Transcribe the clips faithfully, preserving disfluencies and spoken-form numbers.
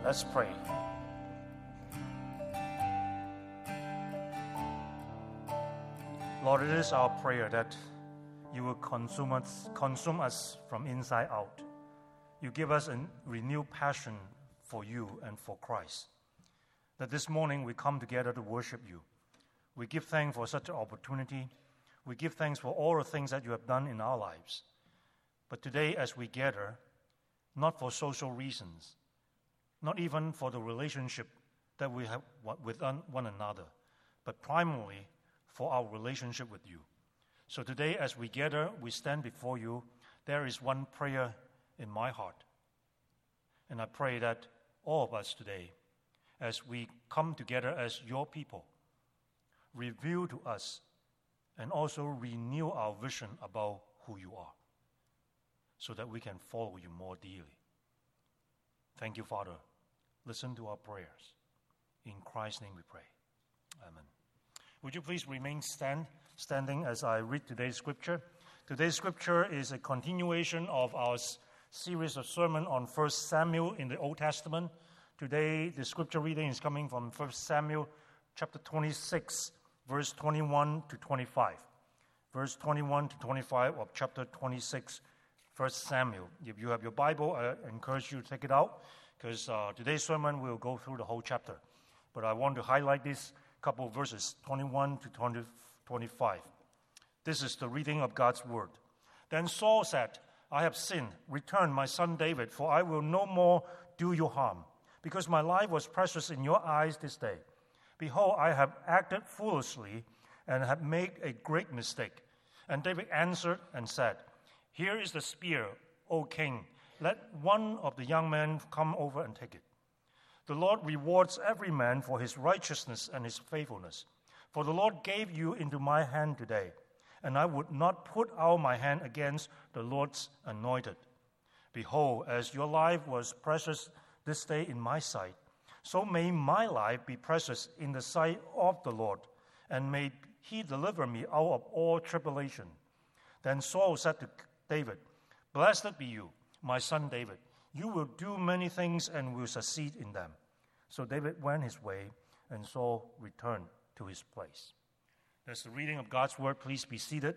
Let's pray. Lord, it is our prayer that you will consume us, consume us from inside out. You give us a renewed passion for you and for Christ. That this morning we come together to worship you. We give thanks for such an opportunity. We give thanks for all the things that you have done in our lives. But today as we gather, not for social reasons, not even for the relationship that we have with one another, but primarily for our relationship with you. So today as we gather, we stand before you, there is one prayer in my heart. And I pray that all of us today, as we come together as your people, reveal to us and also renew our vision about who you are, so that we can follow you more dearly. Thank you, Father. Listen to our prayers. In Christ's name we pray. Amen. Would you please remain stand, standing as I read today's scripture? Today's scripture is a continuation of our s- series of sermons on First Samuel in the Old Testament. Today, the scripture reading is coming from First Samuel chapter twenty-six, verse twenty-one to twenty-five. Verse twenty-one to twenty-five of chapter twenty-six, First Samuel. If you have your Bible, I encourage you to take it out, because uh, today's sermon will go through the whole chapter. But I want to highlight these couple of verses, twenty-one to twenty, twenty-five. This is the reading of God's word. Then Saul said, I have sinned. Return, my son David, for I will no more do you harm, because my life was precious in your eyes this day. Behold, I have acted foolishly and have made a great mistake. And David answered and said, Here is the spear, O king. Let one of the young men come over and take it. The Lord rewards every man for his righteousness and his faithfulness. For the Lord gave you into my hand today, and I would not put out my hand against the Lord's anointed. Behold, as your life was precious this day in my sight, so may my life be precious in the sight of the Lord, and may he deliver me out of all tribulation. Then Saul said to David, Blessed be you, my son David. You will do many things and will succeed in them. So David went his way, and Saul returned to his place. That's the reading of God's word. Please be seated.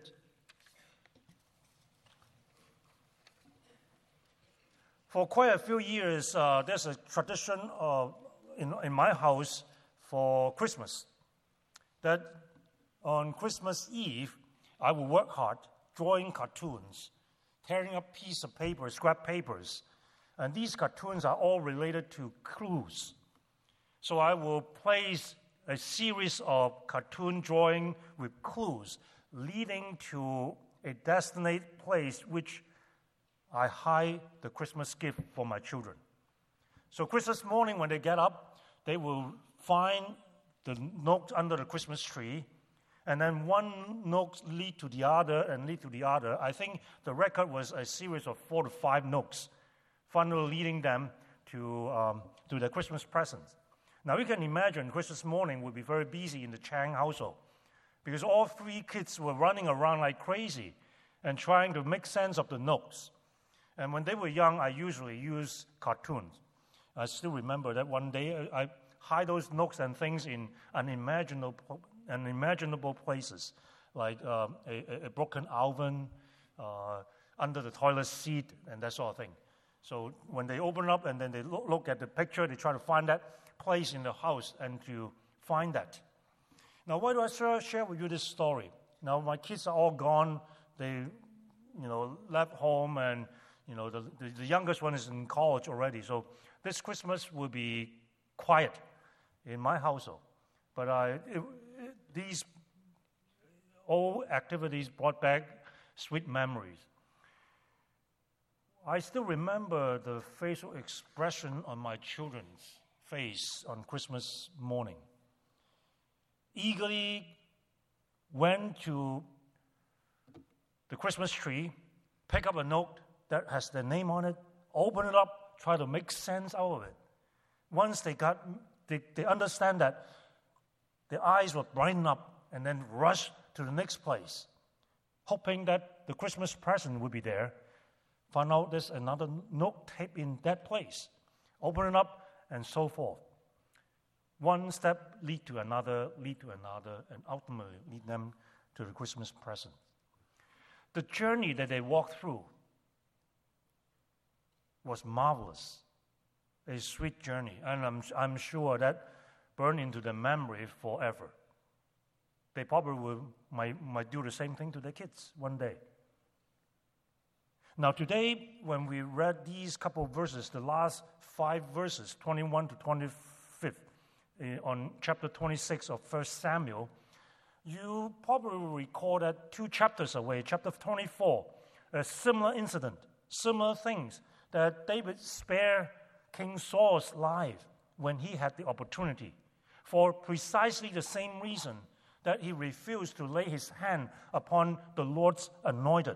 For quite a few years, uh, there's a tradition of, in, in my house for Christmas, that on Christmas Eve, I will work hard drawing cartoons, tearing up pieces of paper, scrap papers. And these cartoons are all related to clues. So I will place a series of cartoon drawing with clues leading to a destined place which I hide the Christmas gift for my children. So Christmas morning when they get up, they will find the note under the Christmas tree, and then one note lead to the other and lead to the other. I think the record was a series of four to five notes, finally leading them to um, to the Christmas presents. Now you can imagine Christmas morning would be very busy in the Chang household, because all three kids were running around like crazy and trying to make sense of the notes. And when they were young, I usually used cartoons. I still remember that one day I hide those notes and things in unimaginable, unimaginable places, like uh, a, a broken oven, uh, under the toilet seat, and that sort of thing. So when they open up and then they look, look at the picture, they try to find that place in the house and to find that. Now, why do I share, share with you this story? Now, my kids are all gone. They, you know, left home, and you know, the, the, the youngest one is in college already. So this Christmas will be quiet in my household. But I, it, it, these old activities brought back sweet memories. I still remember the facial expression on my children's face on Christmas morning. Eagerly went to the Christmas tree, pick up a note that has their name on it, open it up, try to make sense out of it. Once they got, they, they understand that, their eyes will brighten up and then rush to the next place, hoping that the Christmas present will be there. Found out there's another note taped in that place. Open it up, and so forth. One step lead to another, lead to another, and ultimately lead them to the Christmas present. The journey that they walked through was marvelous, a sweet journey, and I'm, I'm sure that burned into their memory forever. They probably will, might, might do the same thing to their kids one day. Now today, when we read these couple of verses, the last five verses, twenty-one to twenty-five, uh, on chapter twenty-six of First Samuel, you probably recall that two chapters away, chapter twenty-four, a similar incident, similar things, that David spared King Saul's life when he had the opportunity, for precisely the same reason that he refused to lay his hand upon the Lord's anointed.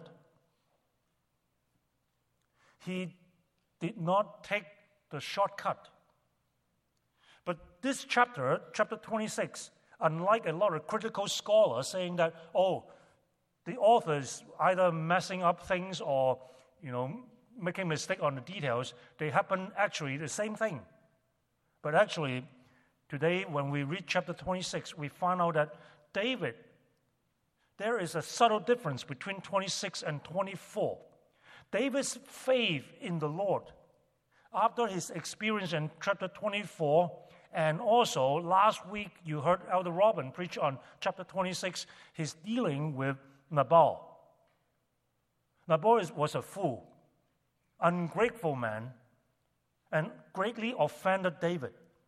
He did not take the shortcut. But this chapter, chapter twenty-six, unlike a lot of critical scholars saying that, oh, the author is either messing up things or, you know, making mistake on the details, they happen actually the same thing. But actually, today when we read chapter twenty-six, we find out that David, there is a subtle difference between twenty-six and twenty-four. David's faith in the Lord, after his experience in chapter twenty-four, and also last week you heard Elder Robin preach on chapter twenty-six, his dealing with Nabal. Nabal was a fool, ungrateful man, and greatly offended David.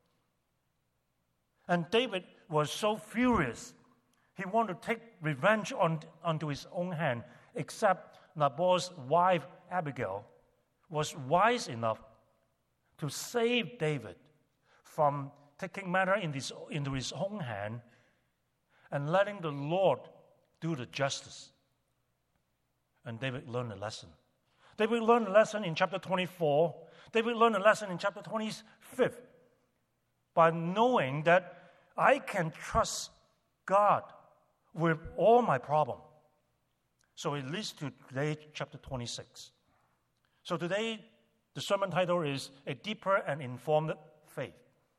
And David was so furious, he wanted to take revenge on, onto his own hand, except Nabal's wife, Abigail, was wise enough to save David from taking matter in this, into his own hand and letting the Lord do the justice. And David learned a lesson. David learned a lesson in chapter twenty-four. David learned a lesson in chapter twenty-five by knowing that I can trust God with all my problem. So it leads to today, chapter twenty-six. So today, the sermon title is A Deeper and Informed Faith.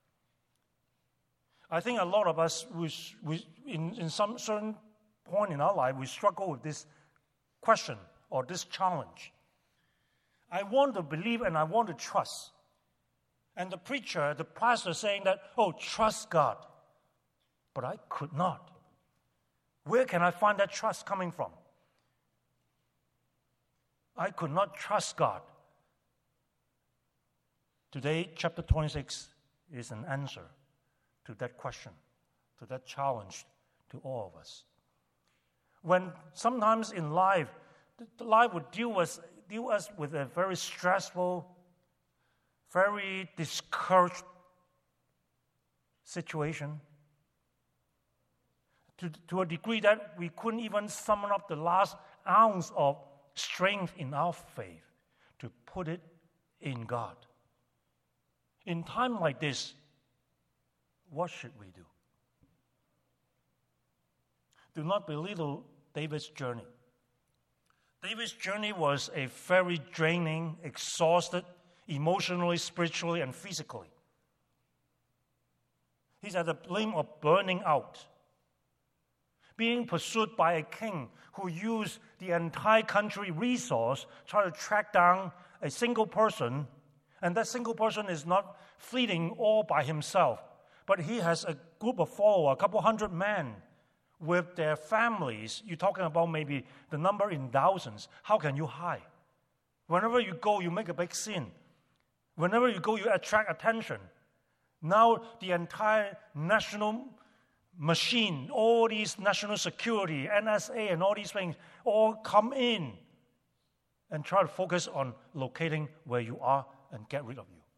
I think a lot of us, we, we, in, in some certain point in our life, we struggle with this question or this challenge. I want to believe and I want to trust. And the preacher, the pastor saying that, oh, trust God. But I could not. Where can I find that trust coming from? I could not trust God. Today, chapter twenty-six is an answer to that question, to that challenge to all of us. When sometimes in life, life would deal us, deal us with a very stressful, very discouraged situation, to, to a degree that we couldn't even summon up the last ounce of strength in our faith to put it in God. In time like this, what should we do? Do not belittle David's journey. David's journey was a very draining, exhausted, emotionally, spiritually, and physically. He's at the blame of burning out, being pursued by a king who used the entire country resource to try to track down a single person, and that single person is not fleeing all by himself, but he has a group of followers, a couple hundred men with their families. You're talking about maybe the number in thousands. How can you hide? Whenever you go, you make a big scene. Whenever you go, you attract attention. Now the entire national machine, all these national security, N S A and all these things, all come in and try to focus on locating where you are and get rid of you.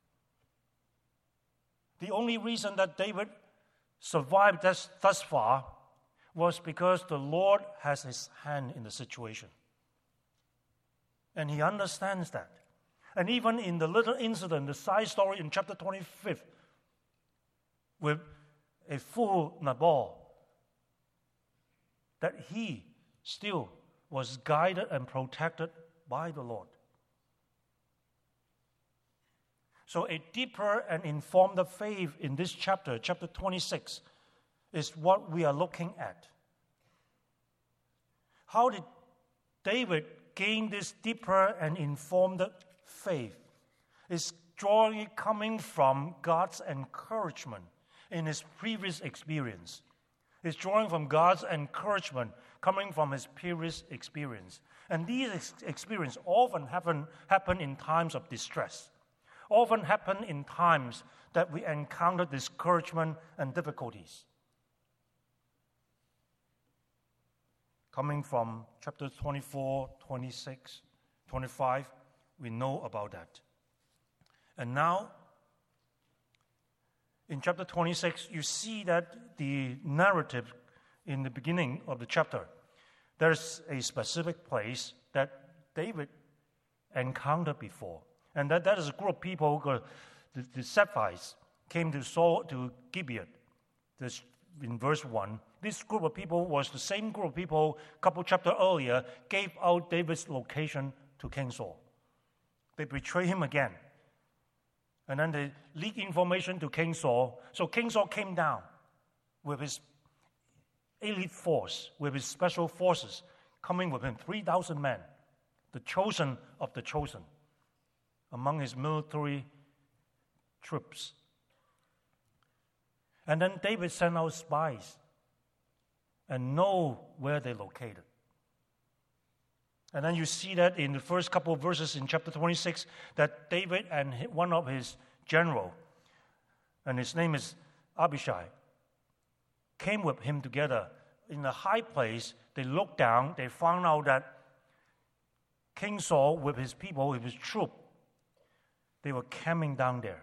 The only reason that David survived this, thus far was because the Lord has his hand in the situation. And he understands that. And even in the little incident, the side story in chapter twenty-five, with a fool Nabal, that he still was guided and protected by the Lord. So a deeper and informed faith in this chapter, chapter twenty-six, is what we are looking at. How did David gain this deeper and informed faith? It's drawing coming from God's encouragement in his previous experience. It's drawing from God's encouragement coming from his previous experience. And these ex- experiences often happen, happen in times of distress, often happen in times that we encounter discouragement and difficulties. Coming from chapter twenty-four, twenty-six, twenty-five, we know about that. And now, in chapter twenty-six, you see that the narrative in the beginning of the chapter, there's a specific place that David encountered before. And that, that is a group of people, the, the Ziphites, came to Saul, to Gibeon. This, in verse one, this group of people was the same group of people a couple chapters earlier gave out David's location to King Saul. They betrayed him again. And then they leaked information to King Saul. So King Saul came down with his elite force, with his special forces, coming with him, three thousand men, the chosen of the chosen, among his military troops. And then David sent out spies and know where they're located. And then you see that in the first couple of verses in chapter twenty-six, that David and one of his general, and his name is Abishai, came with him together in a high place. They looked down, they found out that King Saul with his people, with his troop, they were camping down there.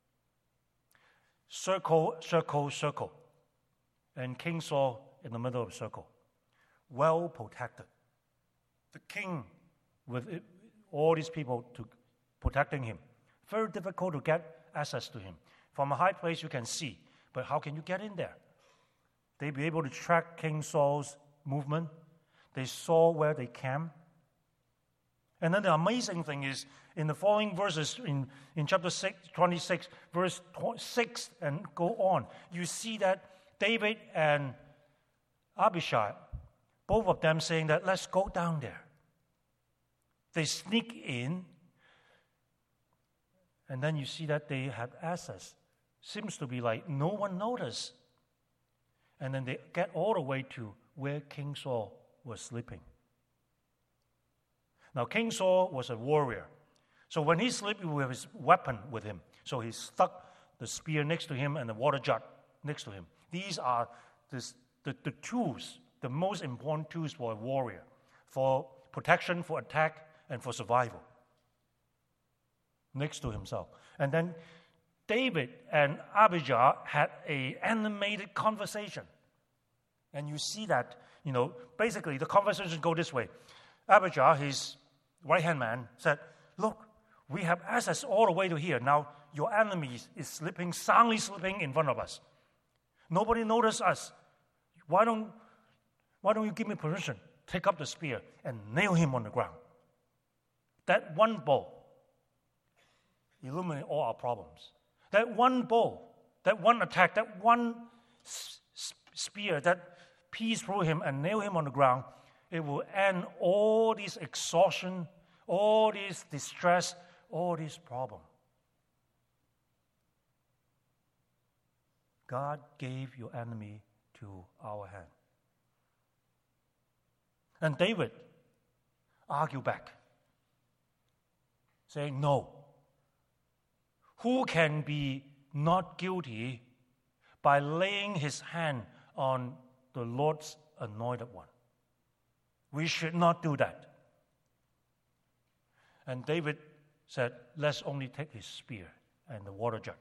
Circle, circle, circle. And King Saul in the middle of the circle. Well protected. The king with all these people to protecting him. Very difficult to get access to him. From a high place you can see, but how can you get in there? They be able to track King Saul's movement. They saw where they camped. And then the amazing thing is, in the following verses, in, in chapter six, twenty-six, verse six and go on, you see that David and Abishai, both of them saying that, let's go down there. They sneak in, and then you see that they have access. Seems to be like no one noticed. And then they get all the way to where King Saul was sleeping. Now, King Saul was a warrior. So when he slept, he had his weapon with him. So he stuck the spear next to him and the water jar next to him. These are this, the, the tools, the most important tools for a warrior, for protection, for attack, and for survival. Next to himself. And then David and Abijah had an animated conversation. And you see that, you know, basically the conversation go this way. Abijah, his right-hand man, said, look, we have access all the way to here. Now your enemy is sleeping, soundly sleeping in front of us. Nobody noticed us. Why don't, why don't you give me permission? Take up the spear and nail him on the ground. That one blow illuminates all our problems. That one blow, that one attack, that one spear that pierced through him and nailed him on the ground, it will end all this exhaustion, all this distress, all this problem. God gave your enemy to our hand. And David argued back, saying, no. Who can be not guilty by laying his hand on the Lord's anointed one? We should not do that. And David said, let's only take his spear and the water jar.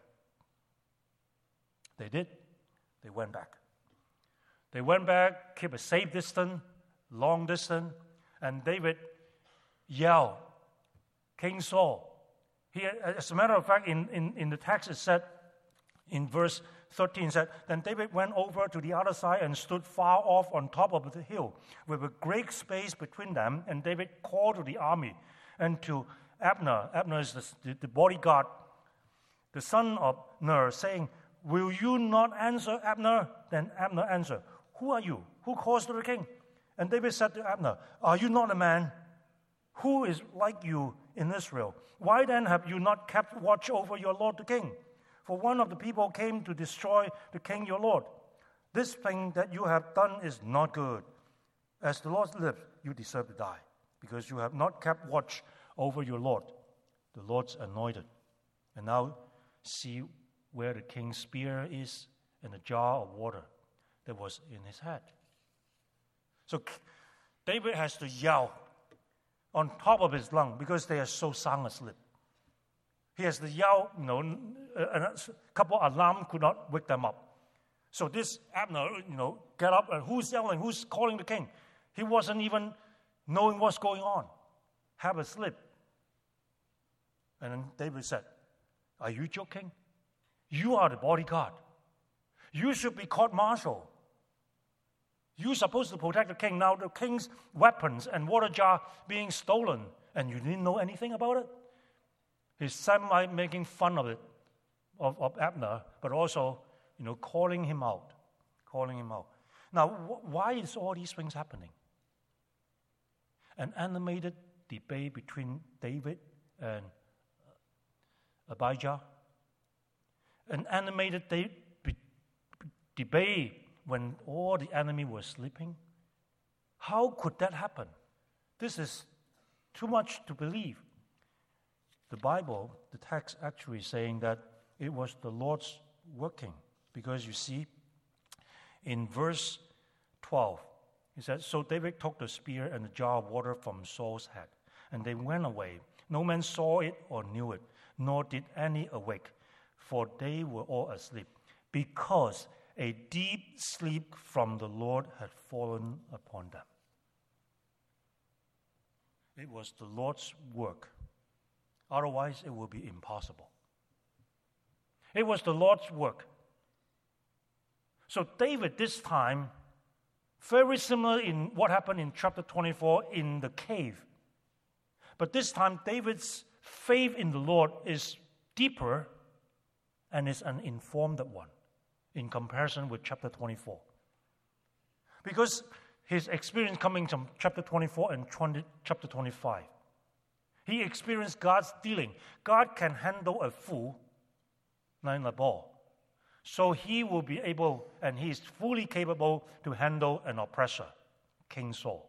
They did. They went back. They went back, keep a safe distance, long distance, and David yelled, King Saul. He, as a matter of fact, in, in, in the text it said, in verse thirteen, said, then David went over to the other side and stood far off on top of the hill, with a great space between them, and David called to the army and to Abner. Abner is the, the bodyguard the son of Ner, saying, "Will you not answer Abner?" Then Abner answered, "Who are you? Who calls to the king?" And David said to Abner, "Are you not a man? Who is like you in Israel? Why then have you not kept watch over your lord the king? For one of the people came to destroy the king your lord. This thing that you have done is not good. As the Lord lives, you deserve to die, because you have not kept watch over your lord, the Lord's anointed. And now see where the king's spear is and the jar of water that was in his hand." So David has to yell on top of his lung because they are so sound asleep. He has to yell, you know, a couple of alarms could not wake them up. So this Abner, you know, get up, and who's yelling? Who's calling the king? He wasn't even knowing what's going on, half asleep. And then David said, "Are you joking? You are the bodyguard. You should be court-martial. You're supposed to protect the king. Now the king's weapons and water jar being stolen, and you didn't know anything about it?" He's semi making fun of it, of, of Abner, but also, you know, calling him out, calling him out. Now, wh- why is all these things happening? An animated debate between David and Abijah, an animated de- be- debate when all the enemy was sleeping. How could that happen? This is too much to believe. The Bible, the text actually saying that it was the Lord's working, because you see, in verse twelve, he said, "So David took the spear and the jar of water from Saul's head, and they went away. No man saw it or knew it, nor did any awake, for they were all asleep, because a deep sleep from the Lord had fallen upon them." It was the Lord's work. Otherwise, it would be impossible. It was the Lord's work. So David, this time, very similar in what happened in chapter twenty-four in the cave. But this time, David's faith in the Lord is deeper and is an informed one in comparison with chapter twenty-four. Because his experience coming from chapter twenty-four and twenty, chapter twenty-five, he experienced God's dealing. God can handle a fool like Nabal. So he will be able, and he is fully capable to handle an oppressor, King Saul.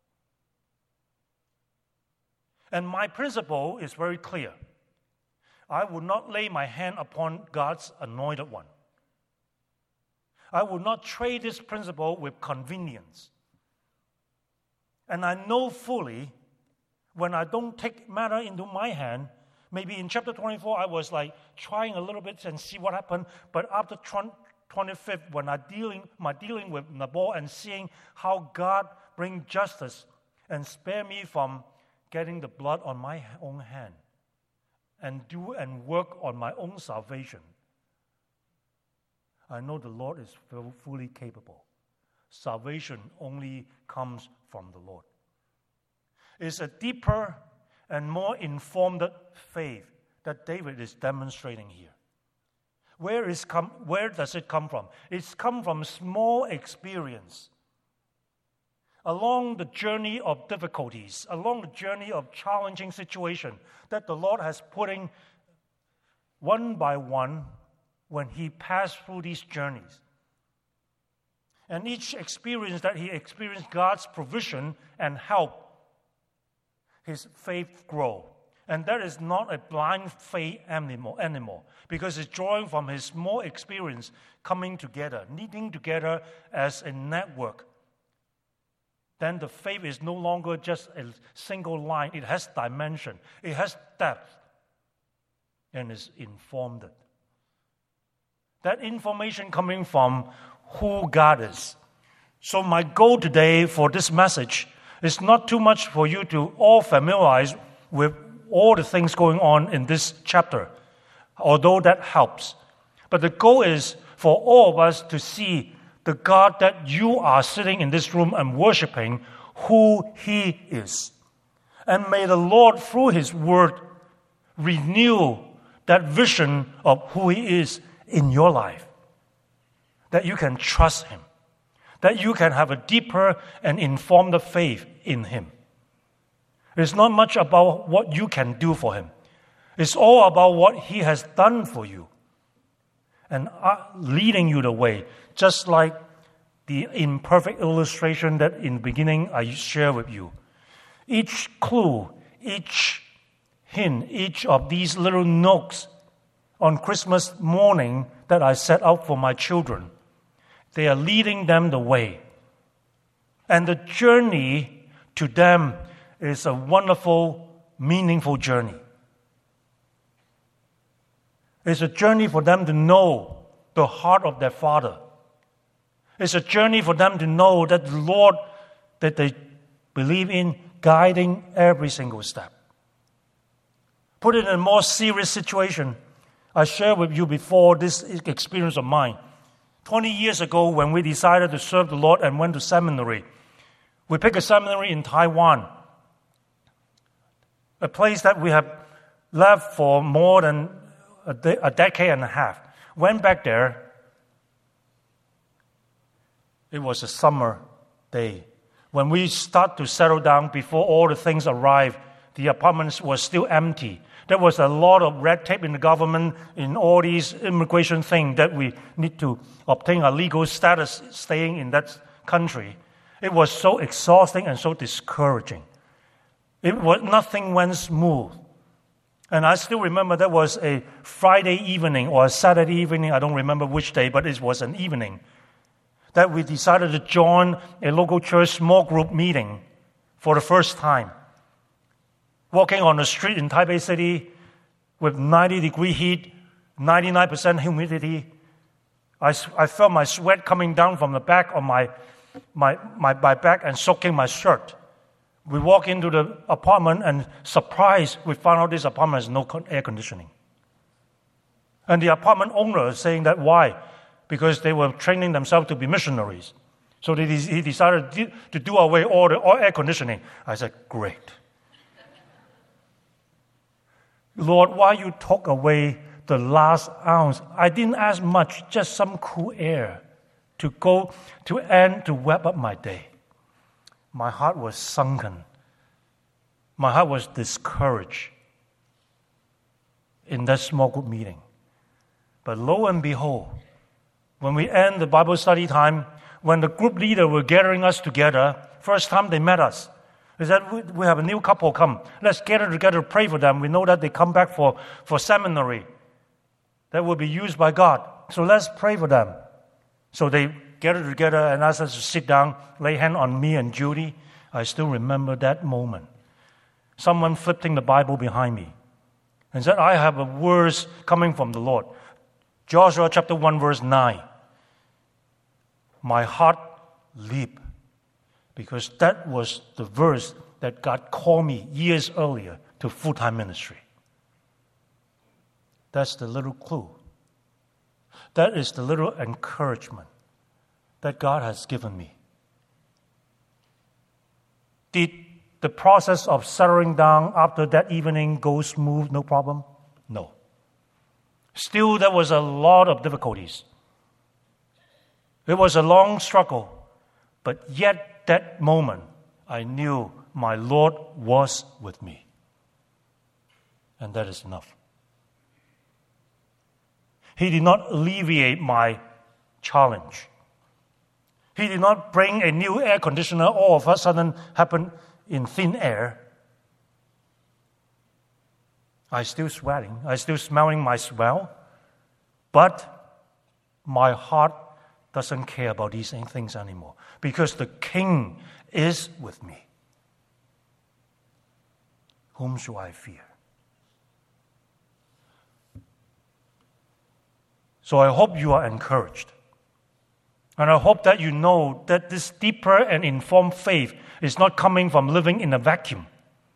And my principle is very clear. I will not lay my hand upon God's anointed one. I will not trade this principle with convenience. And I know fully, when I don't take matter into my hand, maybe in chapter twenty-four, I was like trying a little bit and see what happened. But after twenty-fifth, when I dealing my dealing with Nabal and seeing how God bring justice and spare me from getting the blood on my own hand and do and work on my own salvation, I know the Lord is fully capable. Salvation only comes from the Lord. It's a deeper and more informed faith that David is demonstrating here. Where is come? Where does it come from? It's come from small experience. Along the journey of difficulties, along the journey of challenging situation that the Lord has put in one by one when he passed through these journeys. And each experience that he experienced God's provision and help, his faith grow. And that is not a blind faith anymore, anymore because it's drawing from his small experience coming together, knitting together as a network. Then the faith is no longer just a single line. It has dimension. It has depth. And is informed. That information coming from who God is. So my goal today for this message is not too much for you to all familiarize with all the things going on in this chapter, although that helps. But the goal is for all of us to see the God that you are sitting in this room and worshiping, who He is. And may the Lord, through His word, renew that vision of who He is in your life, that you can trust Him, that you can have a deeper and informed faith in Him. It's not much about what you can do for Him. It's all about what He has done for you and leading you the way, just like the imperfect illustration that in the beginning I shared with you. Each clue, each hint, each of these little notes on Christmas morning that I set out for my children, they are leading them the way. And the journey to them is a wonderful, meaningful journey. It's a journey for them to know the heart of their Father. It's a journey for them to know that the Lord that they believe in guiding every single step. Put it in a more serious situation. I shared with you before this experience of mine. Twenty years ago, when we decided to serve the Lord and went to seminary, we picked a seminary in Taiwan, a place that we have left for more than a, de- a decade and a half. Went back there. It was a summer day. When we start to settle down, before all the things arrived, the apartments were still empty. There was a lot of red tape in the government in all these immigration things that we need to obtain a legal status staying in that country. It was so exhausting and so discouraging. It was, nothing went smooth. And I still remember that was a Friday evening or a Saturday evening, I don't remember which day, but it was an evening, that we decided to join a local church small group meeting for the first time. Walking on the street in Taipei City with ninety degree heat, ninety-nine percent humidity, I, I felt my sweat coming down from the back of my, my, my, my back and soaking my shirt. We walk into the apartment and surprised, we found out this apartment has no air conditioning. And the apartment owner is saying that why? Because they were training themselves to be missionaries. So they, he decided to do away all the all air conditioning. I said, great. Lord, why you took away the last ounce? I didn't ask much, just some cool air to go to end, to wrap up my day. My heart was sunken. My heart was discouraged in that small group meeting. But lo and behold, when we end the Bible study time, when the group leader were gathering us together, first time they met us, they said, we, we have a new couple come. Let's gather together to pray for them. We know that they come back for, for seminary that will be used by God. So let's pray for them. So they gathered together and asked us to sit down, lay hand on me and Judy. I still remember that moment. Someone flipping the Bible behind me and said, I have a verse coming from the Lord. Joshua chapter one, verse nine. My heart leaped because that was the verse that God called me years earlier to full-time ministry. That's the little clue. That is the little encouragement that God has given me. Did the process of settling down after that evening go smooth, no problem? No. Still, there was a lot of difficulties. It was a long struggle, but yet that moment, I knew my Lord was with me. And that is enough. He did not alleviate my challenge. He did not bring a new air conditioner all of a sudden happen in thin air. I still sweating. I still smelling my smell. But my heart doesn't care about these things anymore because the King is with me. Whom shall I fear? So I hope you are encouraged. And I hope that you know that this deeper and informed faith is not coming from living in a vacuum,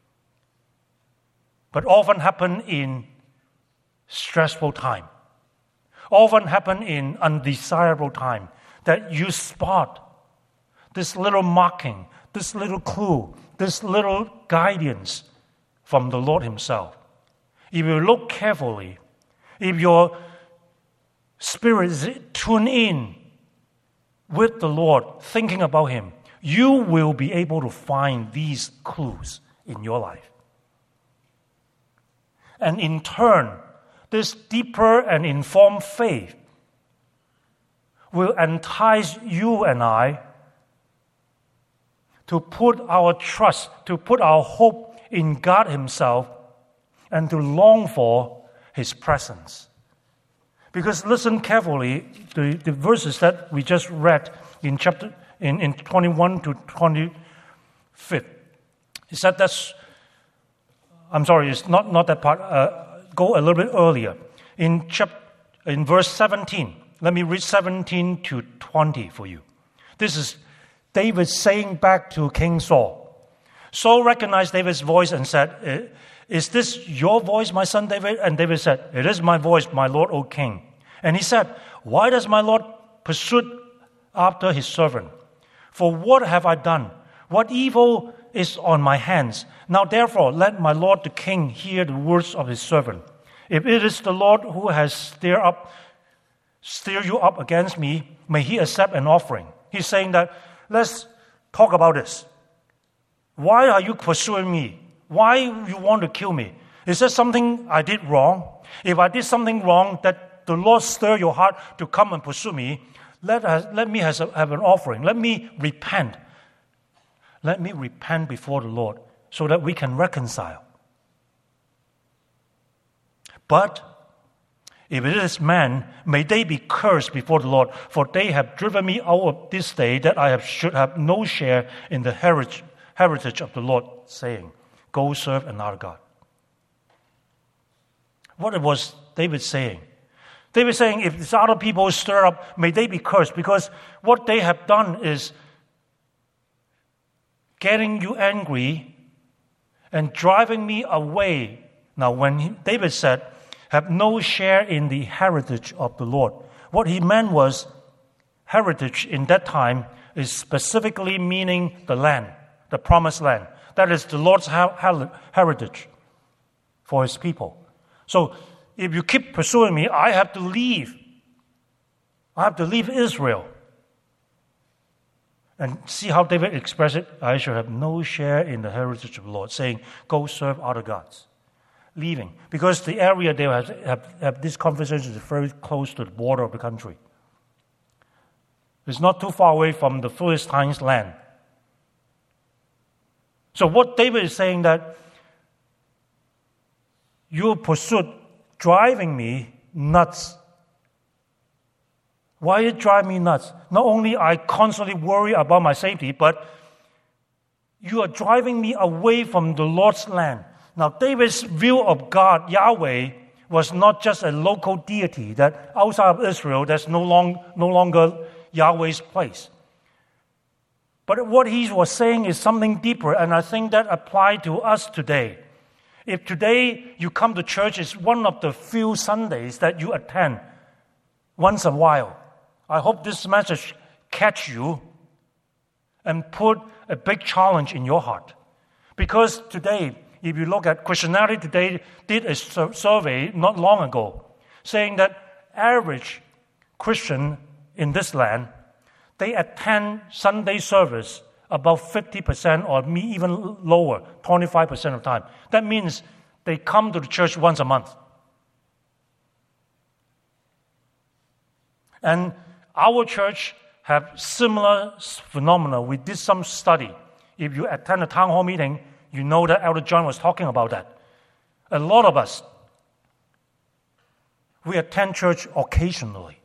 but often happen in stressful time, often happen in undesirable time, that you spot this little marking, this little clue, this little guidance from the Lord Himself. If you look carefully, if your spirit is tuned in with the Lord, thinking about Him, you will be able to find these clues in your life. And in turn, this deeper and informed faith will entice you and I to put our trust, to put our hope in God Himself, and to long for His presence. Because listen carefully to the verses that we just read in chapter in, in twenty-one to twenty-five. He said that's, I'm sorry, it's not, not that part. Uh, go a little bit earlier. In chap, in verse seventeen, let me read seventeen to twenty for you. This is David saying back to King Saul. Saul recognized David's voice and said, "Is this your voice, my son David?" And David said, "It is my voice, my lord, O king." And he said, "Why does my lord pursue after his servant? For what have I done? What evil is on my hands? Now therefore, let my lord the king hear the words of his servant. If it is the Lord who has stirred up, stir you up against me, may he accept an offering." He's saying that, let's talk about this. Why are you pursuing me? Why you want to kill me? Is there something I did wrong? If I did something wrong that the Lord stir your heart to come and pursue me, let, us, let me have, have an offering. Let me repent. Let me repent before the Lord so that we can reconcile. But if it is man, may they be cursed before the Lord, for they have driven me out of this day that I have, should have no share in the heritage, heritage of the Lord, saying, "Go serve another God." What was David saying? David saying, if these other people stir up, may they be cursed, because what they have done is getting you angry and driving me away. Now, when he, David said, "have no share in the heritage of the Lord," what he meant was, heritage in that time is specifically meaning the land, the promised land. That is the Lord's heritage for His people. So, if you keep pursuing me, I have to leave. I have to leave Israel. And see how David expressed it? "I shall have no share in the heritage of the Lord," saying, "Go serve other gods." Leaving. Because the area they have, have, have this conversation is very close to the border of the country. It's not too far away from the Philistines' land. So what David is saying that your pursuit driving me nuts. Why it drive me nuts? Not only I constantly worry about my safety, but you are driving me away from the Lord's land. Now, David's view of God, Yahweh, was not just a local deity that outside of Israel, that's no, long, no longer Yahweh's place. But what he was saying is something deeper, and I think that applies to us today. If today you come to church, it's one of the few Sundays that you attend once a while, I hope this message catch you and put a big challenge in your heart. Because today, if you look at Christianity Today, did a survey not long ago saying that average Christian in this land, they attend Sunday service about fifty percent or even lower, twenty-five percent of the time. That means they come to the church once a month. And our church have similar phenomena. We did some study. If you attend a town hall meeting, you know that Elder John was talking about that. A lot of us, we attend church occasionally.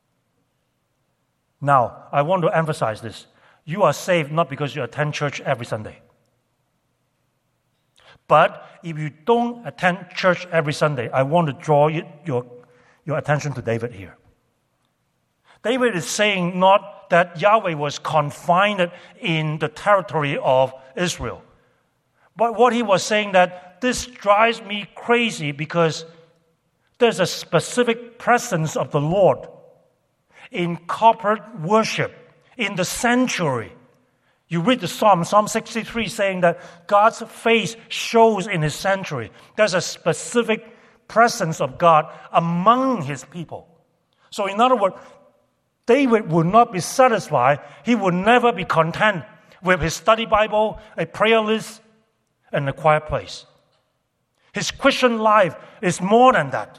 Now, I want to emphasize this. You are saved not because you attend church every Sunday. But if you don't attend church every Sunday, I want to draw your, your attention to David here. David is saying not that Yahweh was confined in the territory of Israel. But what he was saying that this drives me crazy because there's a specific presence of the Lord in corporate worship, in the sanctuary. You read the Psalm, Psalm sixty-three, saying that God's face shows in His sanctuary. There's a specific presence of God among his people. So in other words, David would not be satisfied. He would never be content with his study Bible, a prayer list, and a quiet place. His Christian life is more than that.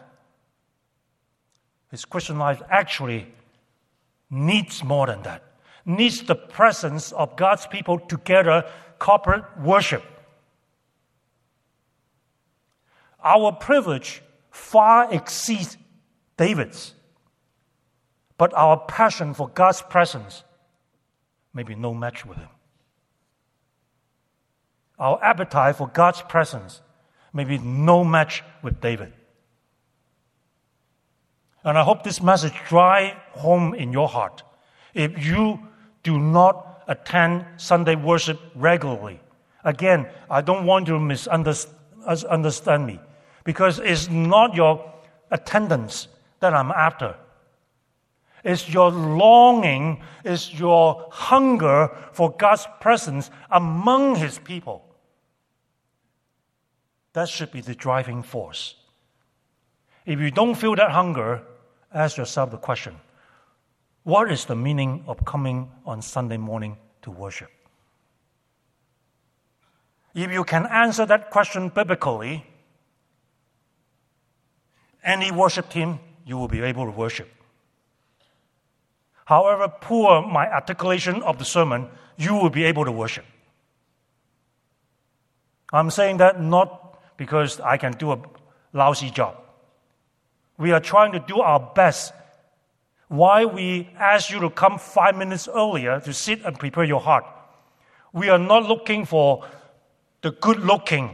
His Christian life actually needs more than that. Needs the presence of God's people together, corporate worship. Our privilege far exceeds David's. But our passion for God's presence may be no match with him. Our appetite for God's presence may be no match with David. And I hope this message drives home in your heart. If you do not attend Sunday worship regularly, again, I don't want you to misunderstand me, because it's not your attendance that I'm after. It's your longing, it's your hunger for God's presence among his people. That should be the driving force. If you don't feel that hunger, ask yourself the question, what is the meaning of coming on Sunday morning to worship? If you can answer that question biblically, any worship team, you will be able to worship. However poor my articulation of the sermon, you will be able to worship. I'm saying that not because I can do a lousy job. We are trying to do our best. Why we ask you to come five minutes earlier to sit and prepare your heart. We are not looking for the good looking.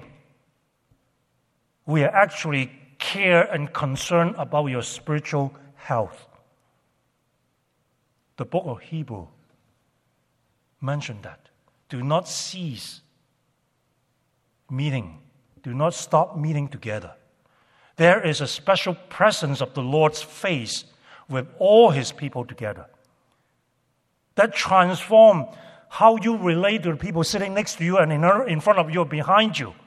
We are actually care and concern about your spiritual health. The book of Hebrews mentioned that. Do not cease meeting. Do not stop meeting together. There is a special presence of the Lord's face with all his people together. That transforms how you relate to the people sitting next to you and in front of you or behind you.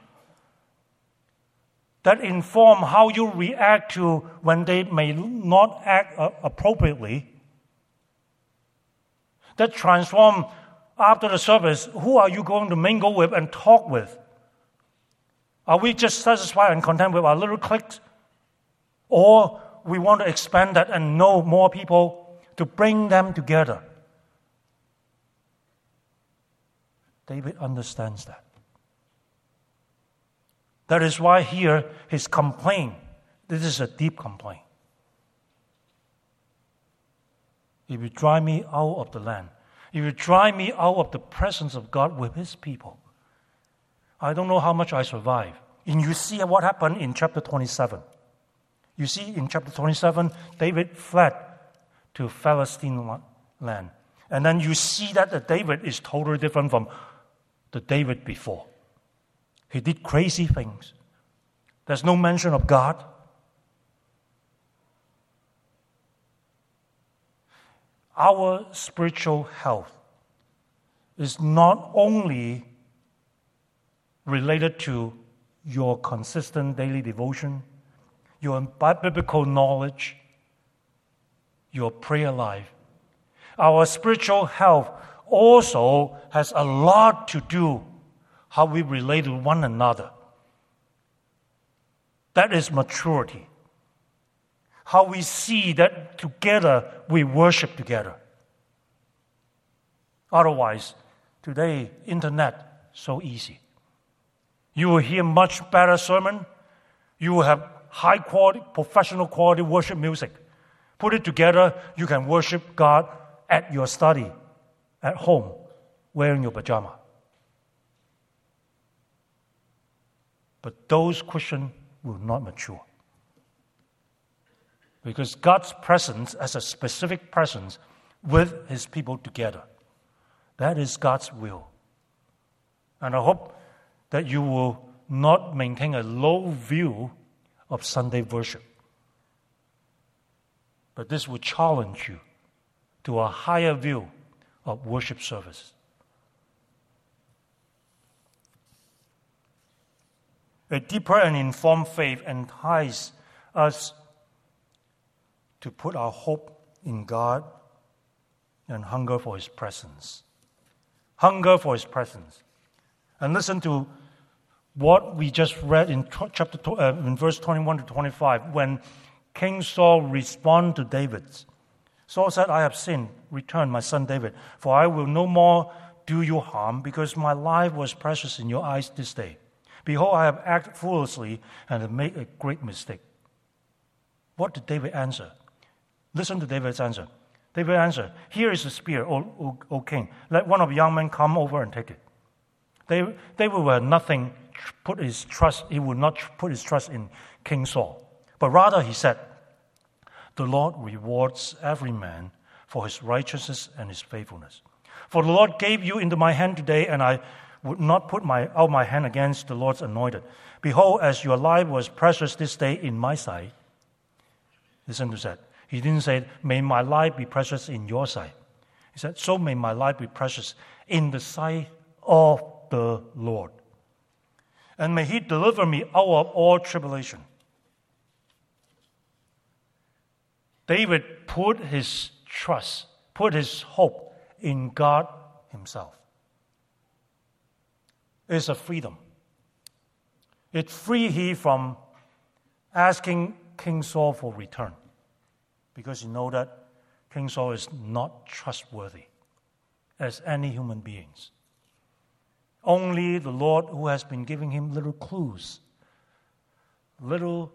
That informs how you react to when they may not act appropriately. That transforms after the service, who are you going to mingle with and talk with? Are we just satisfied and content with our little cliques? Or we want to expand that and know more people to bring them together? David understands that. That is why here his complaint, this is a deep complaint. If you drive me out of the land, if you drive me out of the presence of God with his people, I don't know how much I survive. And you see what happened in chapter twenty-seven. You see in chapter twenty-seven, David fled to Philistine land. And then you see that the David is totally different from the David before. He did crazy things. There's no mention of God. Our spiritual health is not only related to your consistent daily devotion, your biblical knowledge, your prayer life. Our spiritual health also has a lot to do how we relate to one another. That is maturity. How we see that together we worship together. Otherwise, today, internet, so easy. You will hear much better sermon. You will have high quality, professional quality worship music. Put it together, you can worship God at your study, at home, wearing your pajama. But those Christians will not mature. Because God's presence as a specific presence with his people together. That is God's will. And I hope that you will not maintain a low view of Sunday worship. But this will challenge you to a higher view of worship service. A deeper and informed faith entices us to put our hope in God and hunger for His presence. Hunger for His presence. And listen to what we just read in chapter uh, in verse twenty-one to twenty-five, when King Saul responded to David. Saul said, I have sinned. Return, my son David, for I will no more do you harm, because my life was precious in your eyes this day. Behold, I have acted foolishly and have made a great mistake. What did David answer? Listen to David's answer. David answered, here is a spear, O, o, o king. Let one of the young men come over and take it. David, David will have nothing put his trust, he would not put his trust in King Saul. But rather he said, the Lord rewards every man for his righteousness and his faithfulness. For the Lord gave you into my hand today, and I would not put my, out my hand against the Lord's anointed. Behold, as your life was precious this day in my sight. Listen to that. He didn't say, may my life be precious in your sight. He said, so may my life be precious in the sight of the Lord. And may He deliver me out of all tribulation. David put his trust, put his hope in God Himself. It's a freedom. It freed him from asking King Saul for return, because he knows that King Saul is not trustworthy as any human beings. Only the Lord, who has been giving him little clues, little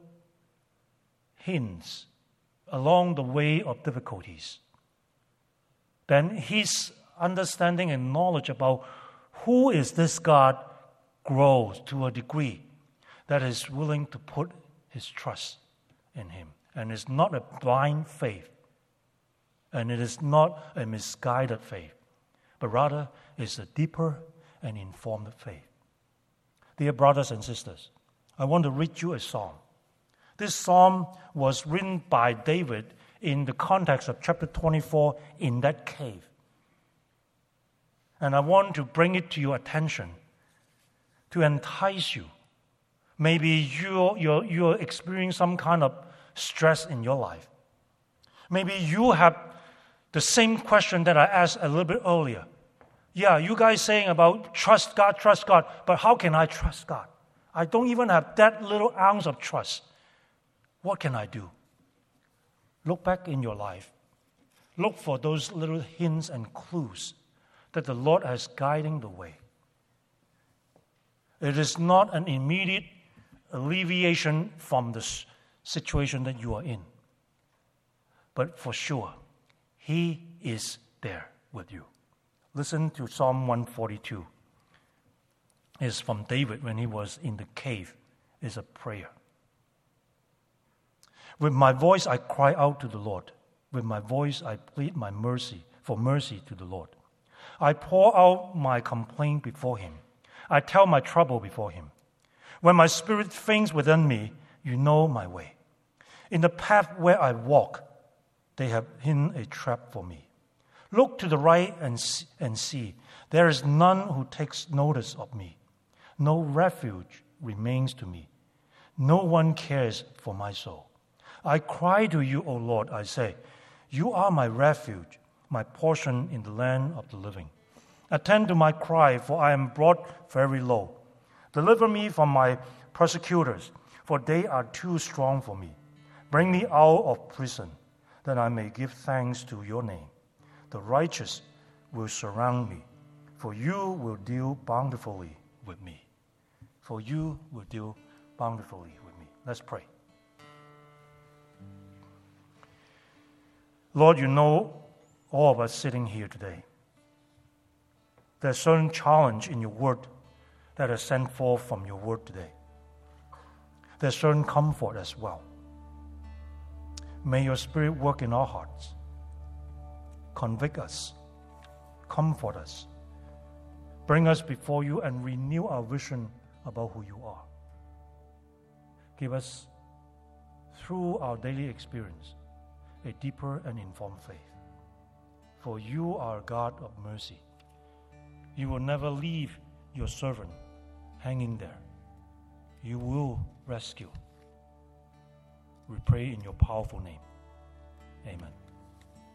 hints along the way of difficulties. Then his understanding and knowledge about who is this God grows to a degree that is willing to put his trust in Him. And it's not a blind faith, and it is not a misguided faith, but rather it's a deeper and informed faith. Dear brothers and sisters, I want to read you a psalm. This psalm was written by David in the context of chapter twenty-four in that cave. And I want to bring it to your attention to entice you. Maybe you're, you're, you're experiencing some kind of stress in your life. Maybe you have the same question that I asked a little bit earlier. Yeah, you guys saying about trust God, trust God, but how can I trust God? I don't even have that little ounce of trust. What can I do? Look back in your life. Look for those little hints and clues that the Lord is guiding the way. It is not an immediate alleviation from the situation that you are in. But for sure, He is there with you. Listen to Psalm one forty-two. It's from David when he was in the cave. It's a prayer. With my voice I cry out to the Lord. With my voice I plead my mercy, for mercy to the Lord. I pour out my complaint before Him. I tell my trouble before Him. When my spirit faints within me, you know my way. In the path where I walk, they have hidden a trap for me. Look to the right and see, and see. There is none who takes notice of me. No refuge remains to me. No one cares for my soul. I cry to you, O Lord, I say, you are my refuge, my portion in the land of the living. Attend to my cry, for I am brought very low. Deliver me from my persecutors, for they are too strong for me. Bring me out of prison, that I may give thanks to your name. The righteous will surround me, for you will deal bountifully with me. For you will deal bountifully with me. Let's pray. Lord, you know all of us sitting here today. There's a certain challenge in your word that is sent forth from your word today. There's certain comfort as well. May your Spirit work in our hearts. Convict us. Comfort us. Bring us before you and renew our vision about who you are. Give us, through our daily experience, a deeper and informed faith. For you are a God of mercy. You will never leave your servant hanging there. You will rescue. We pray in your powerful name. Amen.